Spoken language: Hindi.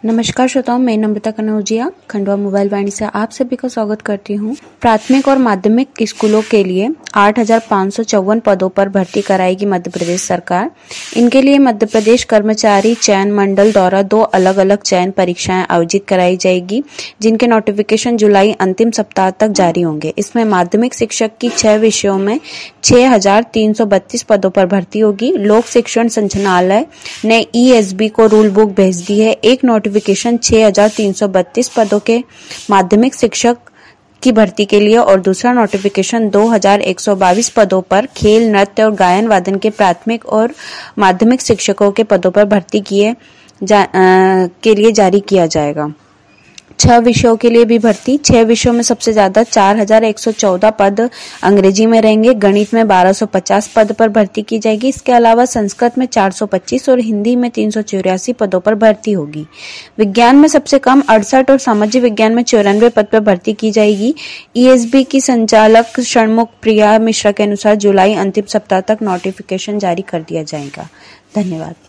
नमस्कार श्रोताओं, मैं नम्रता कनौजिया खंडवा मोबाइल वाणी से आप सभी का स्वागत करती हूँ। प्राथमिक और माध्यमिक स्कूलों के लिए 8,554 पदों पर भर्ती कराएगी मध्य प्रदेश सरकार। इनके लिए मध्य प्रदेश कर्मचारी चयन मंडल द्वारा 2 अलग अलग चयन परीक्षाएं आयोजित कराई जाएगी, जिनके नोटिफिकेशन जुलाई अंतिम सप्ताह तक जारी होंगे। इसमें माध्यमिक शिक्षक की 6 विषयों में 6,332 पदों पर भर्ती होगी। लोक शिक्षण संचालनालय ने ESB को रूल बुक भेज दी है। एक नोटिफिकेशन 6,332 पदों के माध्यमिक शिक्षक की भर्ती के लिए और दूसरा नोटिफिकेशन 2,122 पदों पर खेल, नृत्य और गायन वादन के प्राथमिक और माध्यमिक शिक्षकों के पदों पर भर्ती के लिए जारी किया जाएगा। 6 विषयों के लिए भी भर्ती। 6 विषयों में सबसे ज्यादा 4,114 पद अंग्रेजी में रहेंगे। गणित में 1,250 पद पर भर्ती की जाएगी। इसके अलावा संस्कृत में 425 और हिंदी में 384 पदों पर भर्ती होगी। विज्ञान में सबसे कम 68 और सामाजिक विज्ञान में 94 पद पर भर्ती की जाएगी। ESB की संचालक षणमुख प्रिया मिश्रा के अनुसार जुलाई अंतिम सप्ताह तक नोटिफिकेशन जारी कर दिया जाएगा। धन्यवाद।